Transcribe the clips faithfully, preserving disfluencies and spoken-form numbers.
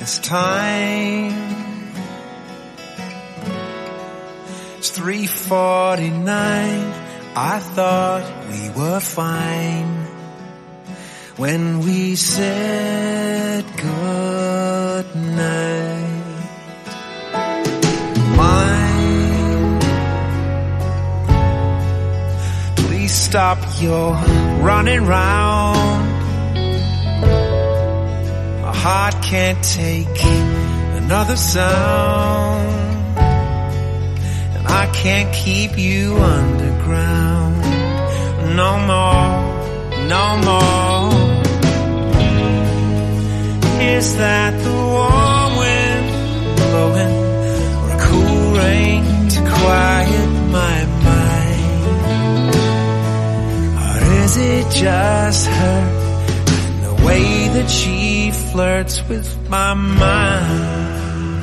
this time. It's three forty-nine. I thought we were fine when we said good night. Mine, please stop your running round. My heart can't take another sound, and I can't keep you underground no more, no more. Is that the warm wind blowing, or a cool rain to quiet my mind? Or is it just her and the way that she flirts with my mind?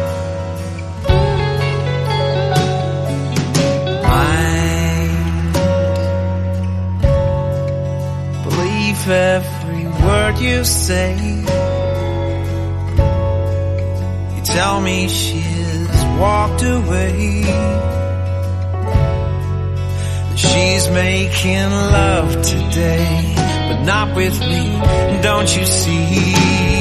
Mind, believe every word you say. Tell me she's walked away, that she's making love today, but not with me, don't you see?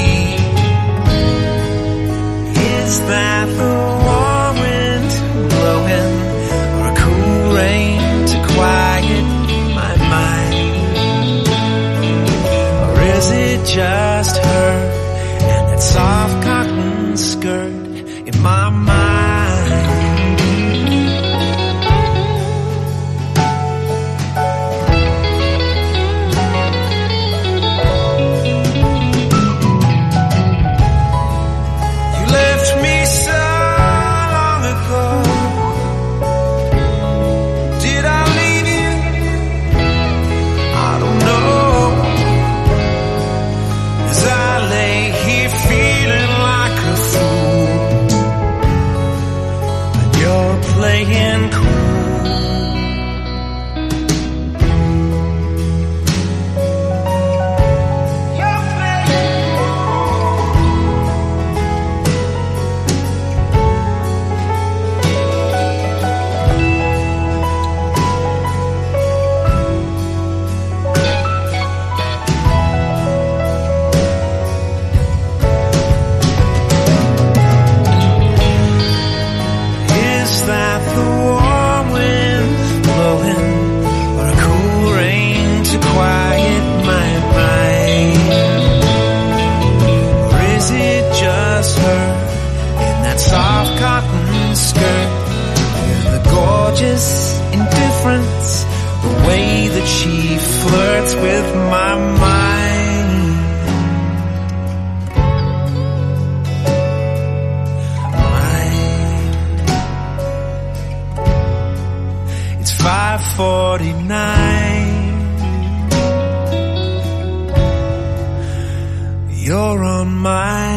Is that the warm wind blowing, or a cool rain to quiet my mind? Or is it just her and that soft cotton skirt in my mind? You left me so long ago. Did I leave you? I don't know. As I lay here feeling like a fool, playing cool. You're playing Is that the warm wind blowing, or a cool rain to quiet my mind? Or is it just her in that soft cotton skirt, and the gorgeous indifference, the way that she flirts with my mind? five forty-nine. You're on my